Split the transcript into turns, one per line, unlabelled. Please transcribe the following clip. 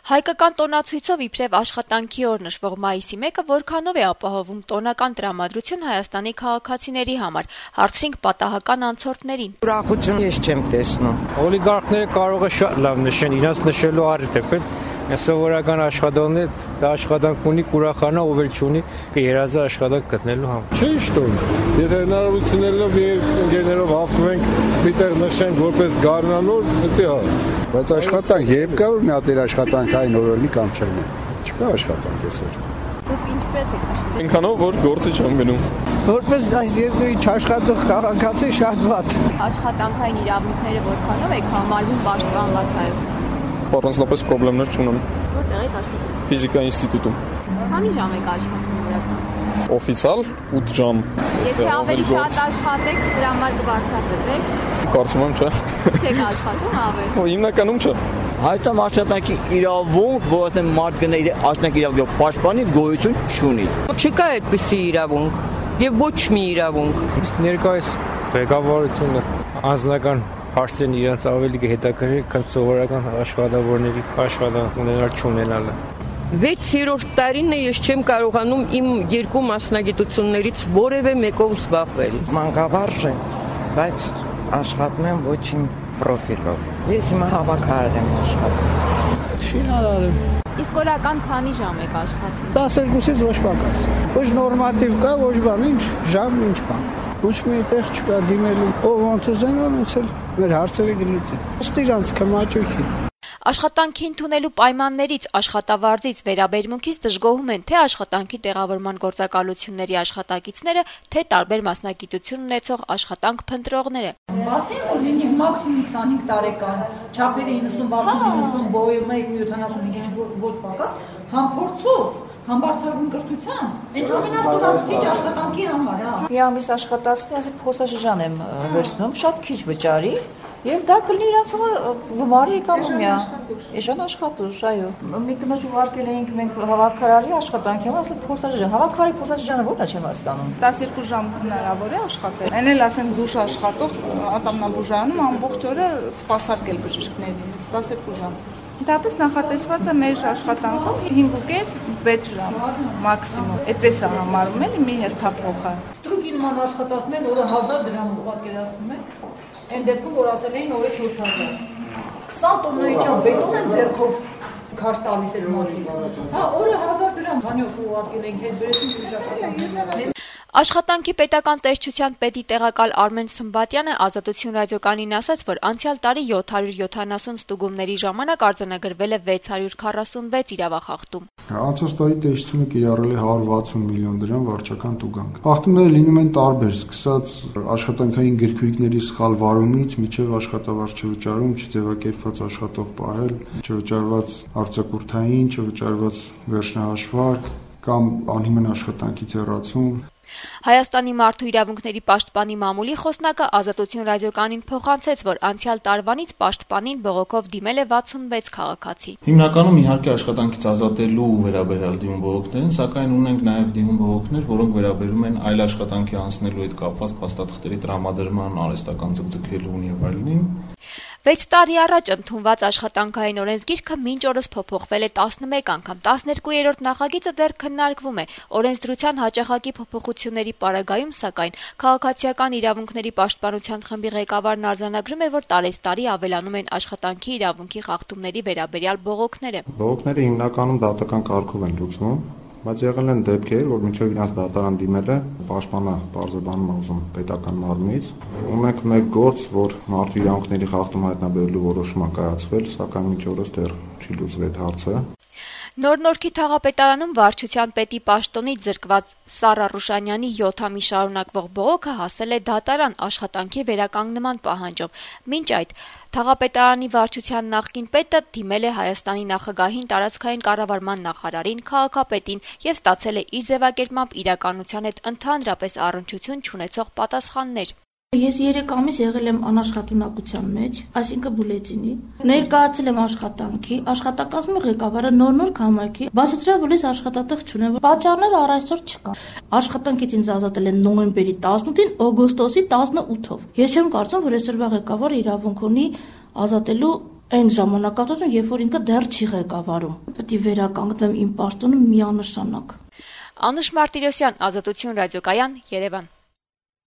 Հայկական տոնացույցով իբրև աշխատանքի օր նշվող մայիսի 1-ը որքանով է ապահովում տոնական տրամադրություն Հայաստանի քաղաքացիների համար, հարցրինք պատահական անցորդներին։
Ուրախություն ես չեմ տեսնում։
Օլիգարխները կարող է շատ լավ նշեն, իրենց նշելու առիթ է պետք։ Սովորական աշխատողներ աշխատանք ունի, կուրախանա, ով էլ չունի, երազի աշխատանք գտնելու համար։
Ճիշտ է։ Եթե հնարավորություններով ընկերներով հաղթվենք, միտեղ նշենք որպես գարնանոր, դա է։
Բայց աշխատանք երբ կա որ մի հատ իր աշխատանքային օրորնի կամ չլինի։ Չկա աշխատանք այսօր։
Դուք ինչպես եք աշխատում։
Այնքանով որ գործի չեմ գնում։
Որպես այս երկրի չաշխատող քաղաքացի շատ վատ։
Աշխատանքային իրավունքները որքանով եք համարվում պաշտպանված հայոց։
Առանձնապես խնդիրներ չունեմ։
Որտեղ եք աշխատում։
Ֆիզիկա ինստիտուտում։
Քանի ժամ եք աշխատում օրական։
Օֆիցիալ 8 ժամ։
Եթե ավելի շատ աշխատեք, դրա համար կվարձատրվեք։
Կարծում եմ չէ։
Չեք աշխատում ավելի։
Հիմնականում չէ։
Հայաստան աշխատանքի իրավունք, որովհետև մարդ գնա իր աշխատանքի իրավունքը պաշտպանի, գոյություն չունի։
Չկա այդպիսի իրավունք եւ ոչ մի իրավունք։
Իսկ ներկայիս ղեկավարությունը անձնական հարցերն իրենց ավելի հետաքրքիր, քան սովորական աշխատավորների աշխատանք ունենալ չունենալը։
6-րդ տարին է ես չեմ կարողանում իմ երկու մասնագիտություններից որևէ մեկով զբաղվել։
Մանկաբարձ եմ, բայց աշխատում եմ ոչ իմ պրոֆիլով։ Ես հիմա հավաքարար եմ աշխատում։
Շինարար եմ։
Իսկ օրական քանի ժամ եք աշխատում։
12-ից ոչ պակաս։ Ոչ նորմատիվ կա, ոչ բան, ինչ ժամ, ինչ բան։ Ոչ մի տեղ չկա դիմելու։ Ով ոնց ուզեն անցել, մեր հարցերը գլուծի։ Ըստ իրանց կմաճուքի։
Աշխատանքի ընդունելու պայմաններից, աշխատավարձից, վերաբերմունքից դժգոհում են թե աշխատանքի տեղավորման գործակալությունների աշխատակիցները, թե տարբեր մասնագիտություն ունեցող աշխատանք փնտրողները։
Բացի որ լինի մաքսիմում 25 տարեկան, չափերը 90-60-90, բոյը 1.75 ոչ պակաս, համ փորձով, համ բարձրագույն կրթությամբ, այն ամենասպորտիչ աշխատանքի համար, հա։
Մի ամիս աշխատացնի, ասի փորձաշրջան եմ վերցնում, շատ քիչ վճարի, եւ դա կլինի իրաց համար գումարի էկոնոմիա։ Էժան աշխատուժ, այո։ Մի կնոջ ուղարկել էինք մենք հավաքարարի աշխատանքի համար, ասել փորձաշրջան, հավաքարի փորձաշրջանը ո՞րն է չեմ հասկանում։
12 ժամ հնարավոր է աշխատել։ Այն էլ ասեմ դուշ աշխատող ատամնաբուժարանում ամբողջ օրը սպասարկել բժիշկներին 12 ժամ։ Դապես նախատեսված է մեր աշխատանքով 5.5-6 ժամ մաքսիմում։ Այդպես է համարում են մի հերթափոխը։ Ստրուկի նման աշխատացնում են օրը 1000 դրամ պատկերացնում են։ Այն դեպքում որ ասել էին օրը 4000։ 20 տոննայի չափ բետոն են ձեռքով քաշ տալիս էր մոտի։ Հա, օրը 1000 դրամ քանյոց ուղարկել ենք, հետ բերեցինք ուրիշ աշխատանք։
Աշխատանքի պետական տեսչության պետի տեղակալ Արմեն Սմբատյանը Ազատություն ռադիոկայանին ասաց, որ անցյալ տարի 770 ստուգումների ժամանակ արձանագրվել է 646 իրավախախտում։
Անցած տարի տեսչությունը կիրառել է 160 միլիոն դրամ վարչական տուգանք։ Խախտումները լինում են տարբեր, սկսած աշխատանքային գրքույկների սխալ վարումից մինչև աշխատավարձ չվճարում, չձևակերպված աշխատող պահել, չվճարված արձակուրդային, չվճարված վերջնահաշվարկ կամ անհիմն աշխատանքից հեռացում։
Հայաստանի մարդու իրավունքների պաշտպանի մամուլի խոսնակը Ազատություն ռադիոկայանին փոխանցեց, որ անցյալ տարվանից պաշտպանին բողոքով դիմել է 66 քաղաքացի։
Հիմնականում իհարկե աշխատանքից ազատելու վերաբերյալ դիմում բողոքներ են, սակայն ունենք նաև դիմում բողոքներ, որոնք վերաբերում են այլ աշխատանքի անցնելու հետ կապված փաստաթղթերի տրամադրման, արհեստական ձգձգելուն եւ այլնին։
6 տարի առաջ ընդունված աշխատանքային օրենսգիրքը մինչ օրս փոփոխվել է 11 անգամ, 12-րդ նախագիծը դեռ քննարկվում է։ Օրենսդրության հաճախակի փոփոխությունների պարագայում, սակայն քաղաքացիական իրավունքների պաշտպանության խմբի ղեկավարն արձանագրում է, որ տարեստարի ավելանում են աշխատանքի իրավունքի խախտումների վերաբերյալ բողոքները։
Բողոքները հիմնականում դատական կարգով են լուծվում, բայց եղել են դեպքեր, որ մինչև իրենց դատարան դիմել է, պաշտպանը բարձրաբանում ուզում պետական մարմնից։ Ունենք մեկ գործ, որ մարդու իրավունքների խախտում հայտնաբերելու որոշում է կայացվել, սակայն մինչ օրս դեռ չի լուծվել հարցը։
Նոր-Նորքի թաղապետարանում վարչության պետի պաշտոնից զրկված Սառա Ռուշանյանի 7 ամիս շարունակվող բողոքը հասել է դատարան աշխատանքի վերականգնման պահանջով։ Մինչ այդ թաղապետարանի վարչության նախկին պետը դիմել է Հայաստանի նախագահին, տարածքային կառավարման նախարարին, քաղաքապետին եւ ստացել է իր ձևակերպմամբ իրականության հետ ընդհանրապես առնչություն չունեցող պատասխաններ։
Ես 3 ամիս եղել եմ անաշխատունակության մեջ, այսինքն բուլետինի, ներկայացել եմ աշխատանքի, աշխատակազմի ղեկավարը նոր համայնքի, բացատրել, որ ես աշխատատեղ չունեմ, պատճառները առ այսօր չկան։ Աշխատանքից ինձ ազատել են նոյեմբերի 18-ին, օգոստոսի 18-ով։ Ես չեմ կարծում, որ այսօրվա ղեկավարը իրավունք ունի ազատելու Այն ժամանակահատվածում, երբ որ ինքը դեռ չի ղեկավարում, պետք է վերականգնեմ իմ պաշտոնը միանշանակ։
Անուշ Մարտիրոսյան, Ազատություն ռադիոկայան, Երևան։